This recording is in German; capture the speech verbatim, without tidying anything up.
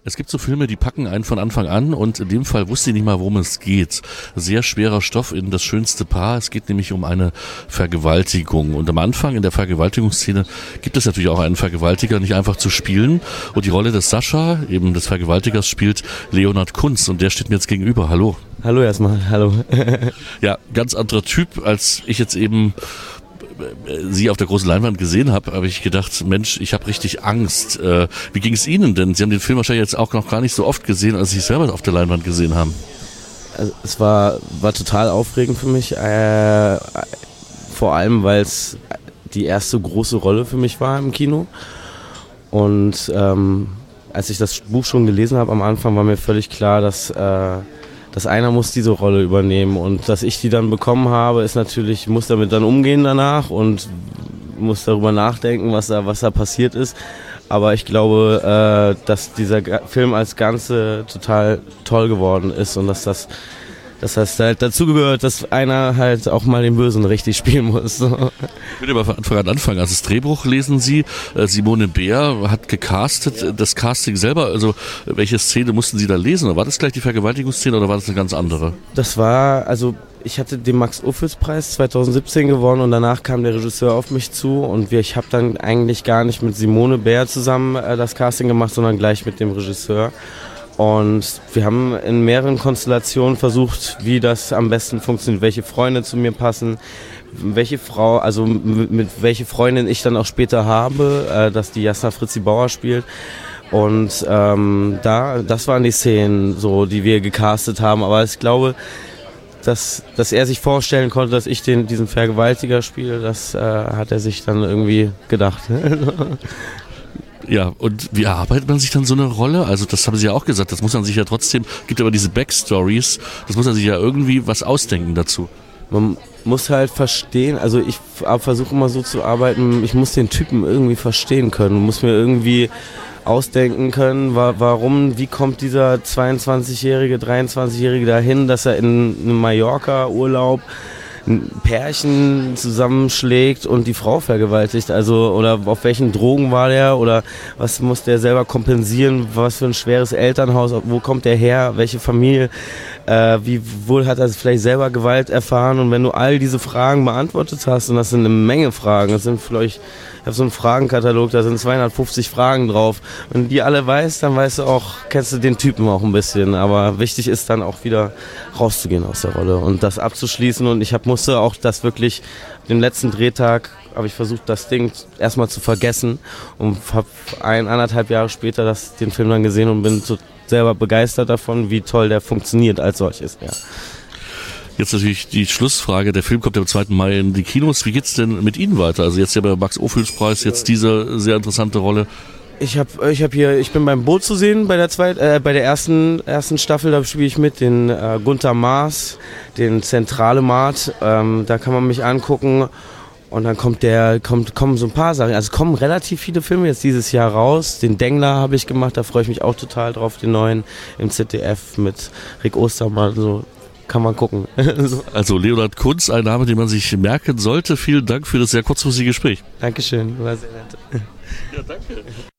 Es gibt so Filme, die packen einen von Anfang an und in dem Fall wusste ich nicht mal, worum es geht. Sehr schwerer Stoff in Das schönste Paar. Es geht nämlich um eine Vergewaltigung. Und am Anfang in der Vergewaltigungsszene gibt es natürlich auch einen Vergewaltiger, nicht einfach zu spielen. Und die Rolle des Sascha, eben des Vergewaltigers, spielt Leonhard Kunz und der steht mir jetzt gegenüber. Hallo. Hallo erstmal, hallo. Ja, ganz anderer Typ, als ich jetzt eben Sie auf der großen Leinwand gesehen habe, habe ich gedacht, Mensch, ich habe richtig Angst. Äh, wie ging es Ihnen denn? Sie haben den Film wahrscheinlich jetzt auch noch gar nicht so oft gesehen, als Sie es selber auf der Leinwand gesehen haben. Also es war, war total aufregend für mich, äh, vor allem, weil es die erste große Rolle für mich war im Kino. Und ähm, als ich das Buch schon gelesen habe am Anfang, war mir völlig klar, dass äh, dass einer muss diese Rolle übernehmen und dass ich die dann bekommen habe, ist natürlich, muss damit dann umgehen danach und muss darüber nachdenken, was da, was da passiert ist. Aber ich glaube, äh, dass dieser Film als Ganze total toll geworden ist und dass das, dass das halt dazugehört, dass einer halt auch mal den Bösen richtig spielen muss. Ich würde aber von Anfang an anfangen. Also das Drehbuch lesen Sie, Simone Beer hat gecastet, das Casting selber, also welche Szene mussten Sie da lesen? War das gleich die Vergewaltigungsszene oder war das eine ganz andere? Das war, also ich hatte den Max-Ophüls-Preis zwanzig siebzehn gewonnen und danach kam der Regisseur auf mich zu und wir, ich habe dann eigentlich gar nicht mit Simone Beer zusammen äh, das Casting gemacht, sondern gleich mit dem Regisseur. Und wir haben in mehreren Konstellationen versucht, wie das am besten funktioniert, welche Freunde zu mir passen, welche Frau, also mit, mit welche Freundin ich dann auch später habe, äh, dass die Jasna Fritzi Bauer spielt. Und ähm, da, das waren die Szenen, so, die wir gecastet haben. Aber ich glaube, dass, dass er sich vorstellen konnte, dass ich den, diesen Vergewaltiger spiele, das äh, hat er sich dann irgendwie gedacht. Ja, und wie erarbeitet man sich dann so eine Rolle? Also das haben Sie ja auch gesagt, das muss man sich ja trotzdem, gibt aber diese Backstories, das muss man sich ja irgendwie was ausdenken dazu. Man muss halt verstehen, also ich versuche immer so zu arbeiten, ich muss den Typen irgendwie verstehen können, muss mir irgendwie ausdenken können, warum, wie kommt dieser zweiundzwanzigjährige, dreiundzwanzigjährige dahin, dass er in einem Mallorca-Urlaub ein Pärchen zusammenschlägt und die Frau vergewaltigt, also oder auf welchen Drogen war der oder was muss der selber kompensieren, was für ein schweres Elternhaus, wo kommt der her, welche Familie, äh, wie wohl hat er vielleicht selber Gewalt erfahren und wenn du all diese Fragen beantwortet hast und das sind eine Menge Fragen, das sind vielleicht, ich habe so einen Fragenkatalog, da sind zweihundertfünfzig Fragen drauf. Wenn du die alle weißt, dann weißt du auch, kennst du den Typen auch ein bisschen. Aber wichtig ist dann auch wieder rauszugehen aus der Rolle und das abzuschließen. Und ich hab, musste auch das wirklich, den letzten Drehtag habe ich versucht, das Ding erstmal zu vergessen und habe ein, anderthalb Jahre später das, den Film dann gesehen und bin so selber begeistert davon, wie toll der funktioniert als solches. Ja. Jetzt natürlich die Schlussfrage, der Film kommt ja am zweiten Mai in die Kinos. Wie geht's denn mit Ihnen weiter? Also jetzt ja bei Max-Ophüls-Preis, jetzt diese sehr interessante Rolle. Ich hab, ich hab hier, ich bin beim Boot zu sehen bei der zweiten, äh, bei der ersten, ersten Staffel, da spiele ich mit den äh, Gunther Maas, den Zentrale Mart, ähm, da kann man mich angucken und dann kommt der, kommt, kommen so ein paar Sachen, also kommen relativ viele Filme jetzt dieses Jahr raus. Den Dengler habe ich gemacht, da freue ich mich auch total drauf, den neuen im Z D F mit Rick Ostermann, so. Kann man gucken. Also Leonhard Kunz, ein Name, den man sich merken sollte. Vielen Dank für das sehr kurzfristige Gespräch. Dankeschön, war sehr nett. Ja, danke.